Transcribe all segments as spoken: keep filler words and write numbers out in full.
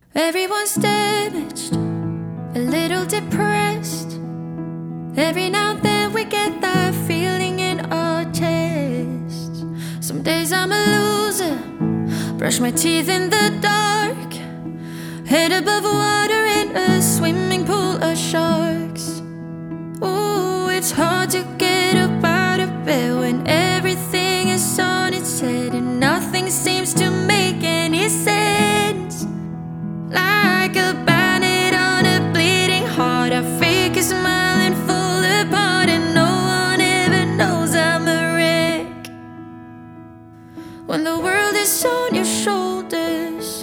Everyone's damaged, a little depressed. Every now and then we get that feeling in our chests. Some days I'm a loser, brush my teeth in the dark, head above water in a swimming pool of sharks. Ooh, it's hard to get up out of bed when everything is on its head and nothing seems to make any sense. Like a bandit on a bleeding heart, I fake a smile and fall apart, and no one ever knows I'm a wreck. When the world is on your shoulders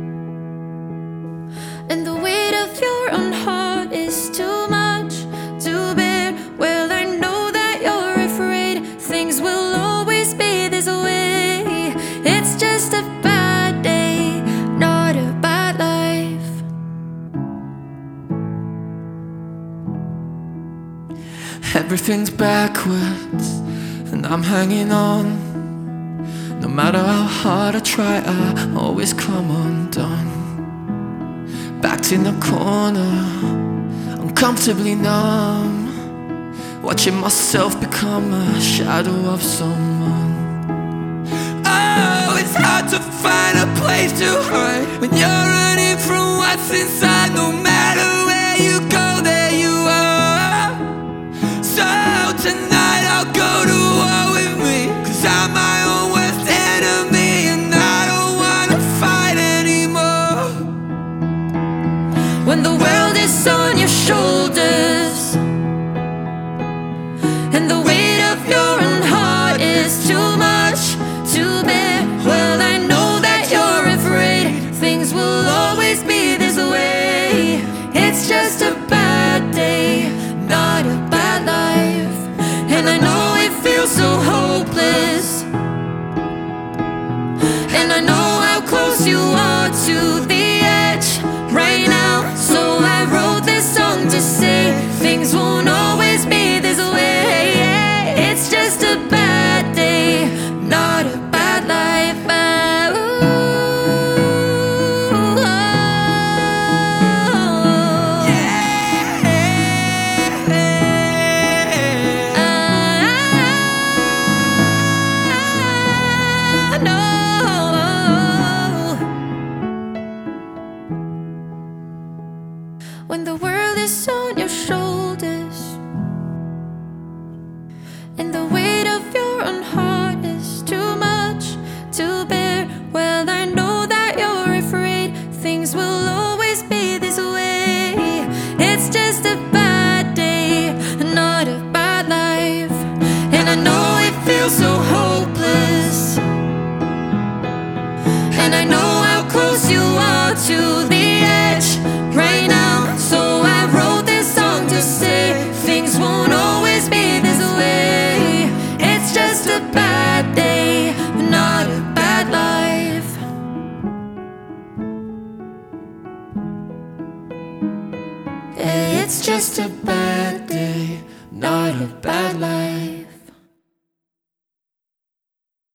and the weight of your own heart is too much to bear, well, I know that you're afraid things will always be this way. It's just a bad day, not a bad life. Everything's backwards and I'm hanging on. No matter how hard I try, I always come undone. Backed in the corner, uncomfortably numb, watching myself become a shadow of someone. Oh, it's hard to find a place to hide when you're running from what's inside. No matter where you go, there you are. So tonight I'll go to war with me, 'cause I'm my own worst enemy, and I don't wanna fight anymore. When the world is on your shoulders and the weight of your own heart is too much to bear, well, I know that you're afraid things will always be this way. It's just a bad day, not a bad life. And I know it feels so hopeless, and I know how close you are to the edge right now. So I wrote this song to say things won't always be this way. It's just a bad day, not a bad life. Ah, ooh, oh, Yeah. ah, no. When the world is on your shoulders and the weight of your own heart is too much to bear, well, I know that you're afraid things will always be this way. It's just a bad day, not a bad life. And I know it feels so hopeless, and I know how close you are to the edge right now. So I wrote this song to say things won't always be this way. It's just a bad day, not a bad life. It's just a bad day, not a bad life.